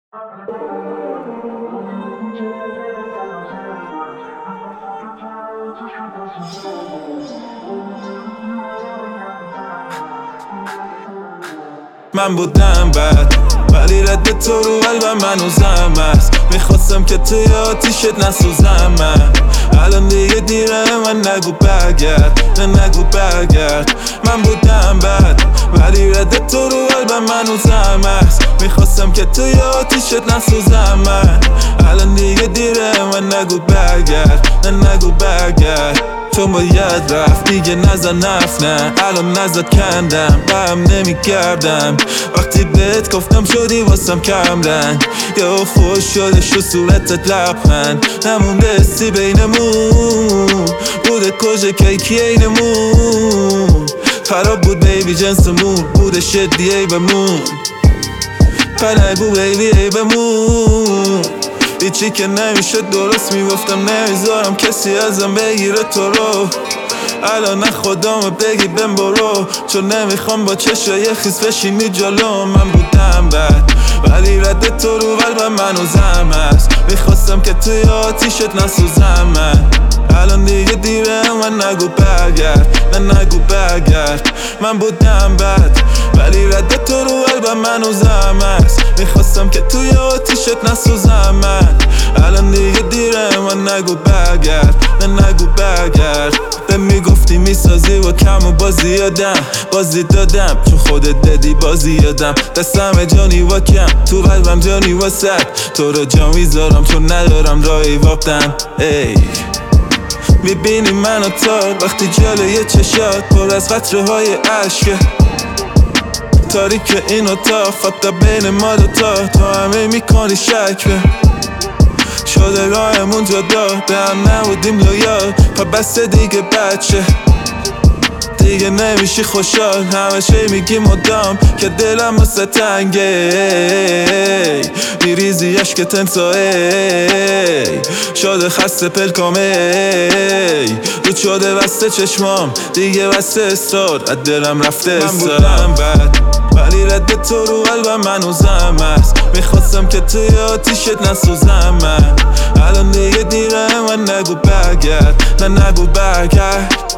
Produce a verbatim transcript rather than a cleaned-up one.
من بودم بد ولی رد تو رو قلبم منوزم است. میخواستم که توی آتیشت نسوزم من. الان دیگه دیره من نگو برگرد، نه نگو برگرد. من بودم بد ولی رد تو رو قلبم منوزم است. میخواستم که توی آتیشت نسوزم من. الان دیگه دیره من نگو برگرد، نه نگو برگرد. تو باید رفت دیگه نزن نفت نه. الان نزد کندم برم نمیگردم. وقتی بهت گفتم شدی واسم کم رنگ. یا خوش شده شو صورتت لبخند. نمونده حسی بینمون، بوده کجا کیکی اینمون. خراب بود بیبی جنسمون، بوده شدی ای بمون. پنگو بیبی ای بمون. هیچی که نمیشه درست میگفتم نمیذارم کسی ازم بگیره تو رو. الان نه خدامو بگی بم برو، چون نمیخوام با چشای خیس بشینی جلو. من بودم بد ولی رد تو رو قلبم منوزم است. میخواستم که توی آتیشت نسوزم من. الان دیگه دیره من نگو برگرد، نه نگو برگرد. من بودم بد ولی رد تو رو قلبم منوزم است. میخواستم که توی آتیشت نسوزم من. الان دیگه دیره من نگو برگرد، نه نگو برگرد. به میگفتی میسازی و کم و بازی یادم، بازی دادم چون خودت دادی بازی یادم. دستم جانی و کم تو قلبم جانی و سد. تو رو جا میذارم چون ندارم راهی وافتن. ای میبینی من و تا وقتی جلوی چشات پر از قطره های عشقه. تاریک این اتاق فقط بین ما دوتا. تو همه میکنی شک به شده راهمون جدا. به هم نبودیم لویال پا بسته دیگه بچه. دیگه نمیشی خوشحال همه شی میگی مدام که دلم واسه تنگه. میریزی عشقت انساه شده خسته پلکامه. رو شده بسته چشمام دیگه بسته استار از دلم رفته استار. من بودم بد ولی رد تو رو قلبم منوزم است. میخواستم که توی آتیشت نسوزم من. الان دیگه دیره من نگو برگرد، نه نگو برگرد.